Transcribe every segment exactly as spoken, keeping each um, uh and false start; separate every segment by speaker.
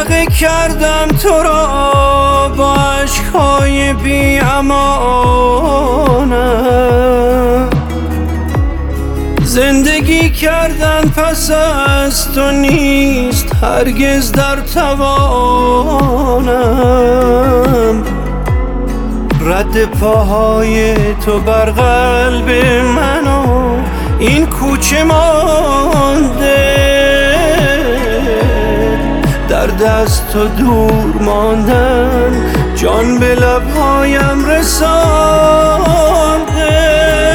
Speaker 1: غرق کردم تو را با عشقهای بی امانم. زندگی کردن پس از تو نیست هرگز در توانم. رد پاهای تو بر قلب من و این کوچه مانده، در دست تو دور ماندن جان به لبهایم رسانده.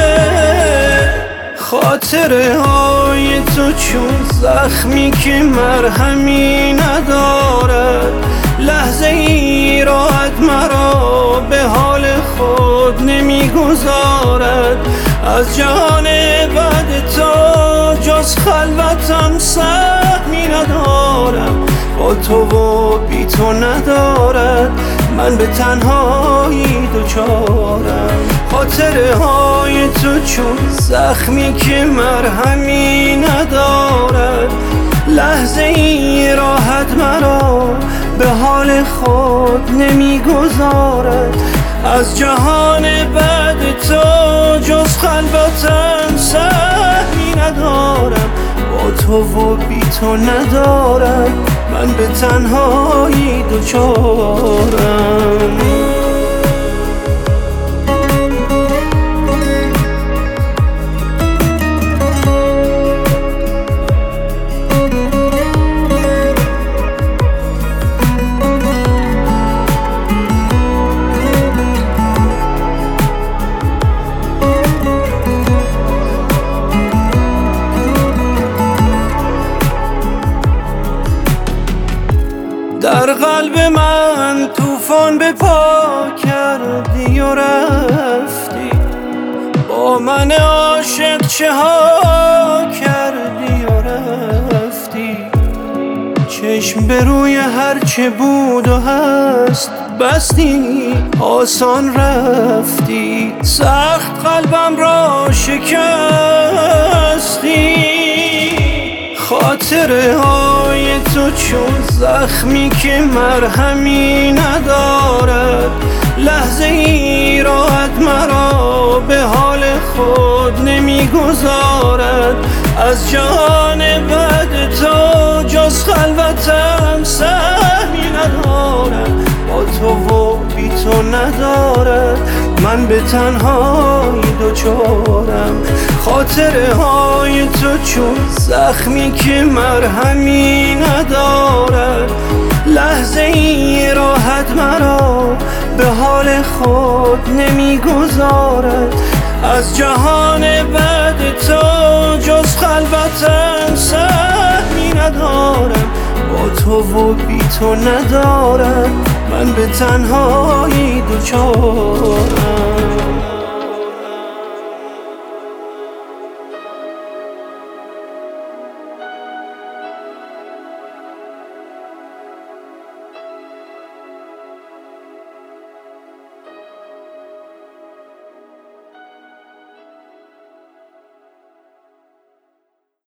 Speaker 1: خاطره های تو چون زخمی که مرهمی ندارد، لحظه ای راحت مرا به حال خود نمیگذارد. از جهان بعد تو جز خلوتم سهمی ندارم، با تو و بی تو ندارد من به تنهایی دوچارم. خاطره های تو چون زخمی که مرهمی ندارد، لحظه ای راحت مرا به حال خود نمیگذارد. از جهان بعد تو جز خلوتم سهمی ندارم، با تو و بی تو ندارد من به تنهایی دوچارم. در قلب من طوفان به پا کردی و رفتی، با من عاشق چه ها کردی و رفتی. چشم به روی هر چه بود و هست بستی، آسان رفتی، سخت قلبم را شکستی. خاطره های تو چون زخمی که مرهمی ندارد، لحظه ای راحت مرا به حال خود نمیگذارد. از جهان بعد تو جز خلوتم سهمی ندارد، با تو و بی تو ندارد من به تنهایی دوچارم. خاطره های تو چون زخمی که مرهمی ندارد، لحظه ای راحت مرا به حال خود نمیگذارد. از جهان بعد تو جز خلوتم سهمی ندارم، با تو و بی تو ندارد من به تنهایی دوچارم.